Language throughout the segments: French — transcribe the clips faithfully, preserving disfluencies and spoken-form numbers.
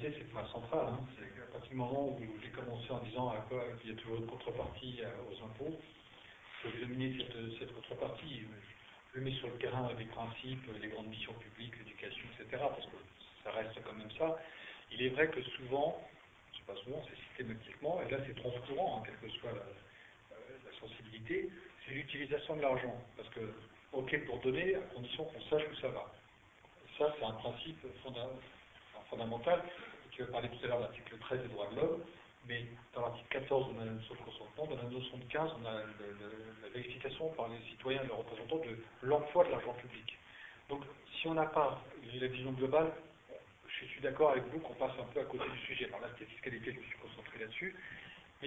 solidarité, c'est le point central. Hein. C'est à partir du moment où j'ai commencé en disant à quoi qu'il y a toujours une contrepartie aux impôts, il faut examiner cette, cette contrepartie. Je le mets sur le terrain avec des principes, les grandes missions publiques, l'éducation, et cetera, parce que ça reste quand même ça. Il est vrai que souvent, c'est pas souvent, c'est systématiquement, et là c'est transcourant, hein, quelle que soit la, la sensibilité, c'est l'utilisation de l'argent. Parce que, ok pour donner, à condition qu'on sache où ça va. Ça, c'est un principe fonda fondamental. Tu as parlé tout à l'heure de l'article treize des droits de l'homme, mais dans l'article quatorze de la notion de consentement, dans la notion de quinze, on a le, le, la vérification par les citoyens et les représentants de l'emploi de l'argent public. Donc, si on n'a pas la vision globale, je suis d'accord avec vous qu'on passe un peu à côté du sujet. Alors là, c'était fiscalité, je me suis concentré là-dessus. Mais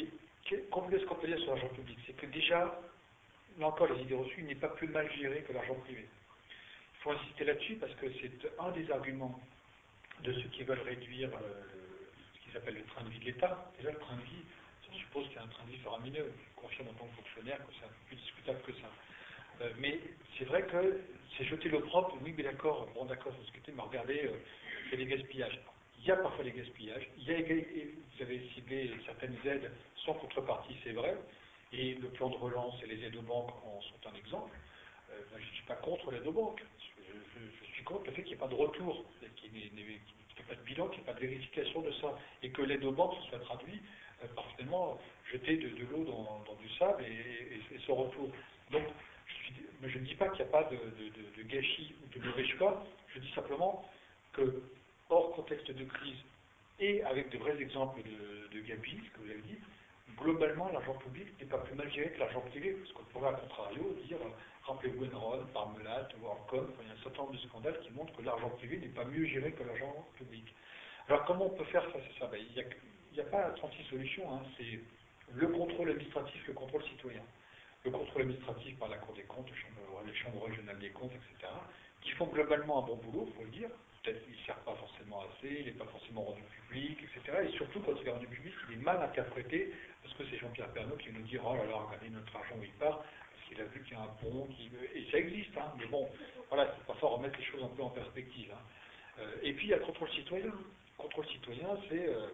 ce qu'on peut dire sur l'argent public, c'est que déjà, là encore, les idées reçues, il n'est pas plus mal géré que l'argent privé. Il faut insister là-dessus parce que c'est un des arguments de ceux qui veulent réduire euh, ce qu'ils appellent le train de vie de l'État. Déjà, le train de vie, ça suppose qu'il y a un train de vie faramineux. Je confirme en tant que fonctionnaire que c'est un peu plus discutable que ça. Euh, mais c'est vrai que c'est jeter l'opprobre. Oui, mais d'accord, bon d'accord, vous discutez, mais regardez, euh, il y a des gaspillages. Il y a parfois des gaspillages. Il y a, vous avez ciblé certaines aides sans contrepartie, c'est vrai. Et le plan de relance et les aides aux banques en sont un exemple. Euh, je ne suis pas contre l'aide aux banques. Je, je, je suis contre le fait qu'il n'y ait pas de retour, qu'il n'y ait, ait pas de bilan, qu'il n'y ait pas de vérification de ça. Et que l'aide aux banques se soit traduite euh, par finalement jeter de, de l'eau dans, dans du sable et, et, et son retour. Donc, je, je ne dis pas qu'il n'y a pas de, de, de, de gâchis ou de mauvais choix. Je dis simplement que, hors contexte de crise et avec de vrais exemples de, de gabegie, ce que vous avez dit, globalement, l'argent public n'est pas plus mal géré que l'argent privé, parce qu'on pourrait, à contrario, dire, rappelez-vous Enron, Parmalat, WorldCom, il y a un certain nombre de scandales qui montrent que l'argent privé n'est pas mieux géré que l'argent public. Alors, comment on peut faire face à ça? Ben, il n'y a, a pas trente-six solutions, hein. C'est le contrôle administratif, le contrôle citoyen. Le contrôle administratif par la Cour des comptes, les chambres, les chambres régionales des comptes, et cetera, qui font globalement un bon boulot, il faut le dire. Peut-être qu'il ne sert pas forcément assez, il n'est pas forcément rendu public, et cetera. Et surtout, quand il est rendu public, il est mal interprété, parce que c'est Jean-Pierre Pernaut qui nous dit « Oh là là, regardez notre argent où il part », parce qu'il a vu qu'il y a un pont, qui... et ça existe, hein, mais bon, voilà, il faut parfois remettre les choses un peu en perspective. Hein. Euh, et puis, il y a le contrôle citoyen. Le contrôle citoyen, c'est euh,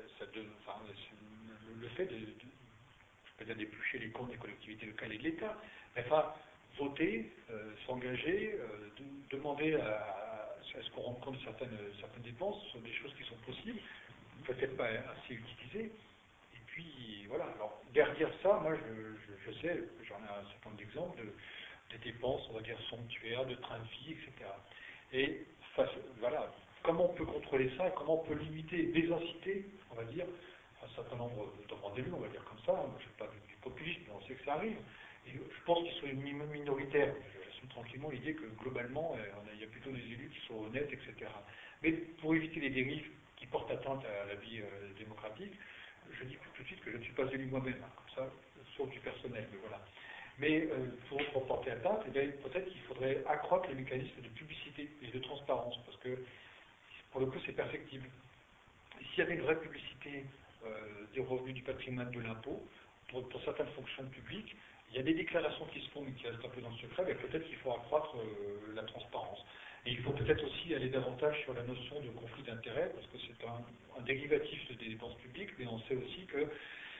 enfin, le, le fait de, de je peux dire d'éplucher les comptes des collectivités locales et de l'État, mais enfin, voter, euh, s'engager, euh, de, demander à, à, à ce qu'on rende compte de certaines, certaines dépenses, ce sont des choses qui sont possibles, peut-être pas assez utilisées. Et puis, voilà. Alors, derrière ça, moi, je, je, je sais, j'en ai un certain nombre d'exemples de, de dépenses, on va dire, somptuaires, de train de vie, et cetera. Et, face, voilà, comment on peut contrôler ça et comment on peut limiter, désinciter, on va dire, un certain nombre de rendez-vous, on va dire comme ça, hein. Je ne fais pas du, du populisme, mais on sait que ça arrive. Et je pense qu'ils sont minoritaires. J'assume tranquillement l'idée que globalement, il y a plutôt des élus qui sont honnêtes, et cetera. Mais pour éviter les dérives qui portent atteinte à la vie euh, démocratique, je dis tout de suite que je ne suis pas élu moi-même, hein, comme ça, sauf du personnel, mais voilà. Mais euh, pour, pour porter atteinte, eh peut-être qu'il faudrait accroître les mécanismes de publicité et de transparence, parce que pour le coup, c'est perfectible. S'il y avait une vraie publicité euh, des revenus du patrimoine de l'impôt, pour, pour certaines fonctions publiques, il y a des déclarations qui se font mais qui restent un peu dans le secret, mais peut-être qu'il faut accroître euh, la transparence. Et il faut peut-être aussi aller davantage sur la notion de conflit d'intérêts, parce que c'est un, un dérivatif des dépenses publiques, mais on sait aussi que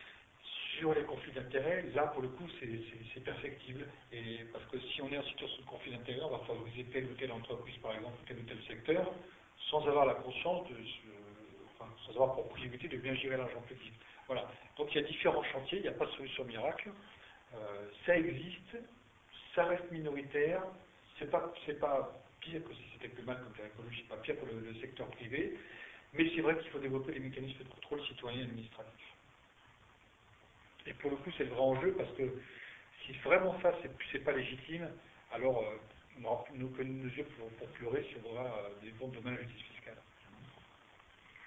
sur les conflits d'intérêts, là, pour le coup, c'est perfectible. Et parce que si on est en situation de conflit d'intérêts, on va favoriser telle ou telle entreprise, par exemple, ou tel ou tel secteur, sans avoir la conscience de... Enfin, sans avoir pour priorité de bien gérer l'argent public. Voilà. Donc il y a différents chantiers, il n'y a pas de solution miracle. Euh, ça existe, ça reste minoritaire, c'est pas, c'est pas pire que si c'était plus mal comme l'écologie, c'est pas pire que le, le secteur privé, mais c'est vrai qu'il faut développer les mécanismes de contrôle citoyen et administratif. Et pour le coup, c'est le vrai enjeu parce que si vraiment ça, c'est pas légitime, alors euh, on n'aura plus nos yeux pour, pour pleurer si on aura euh, des bons dommages de justice fiscale.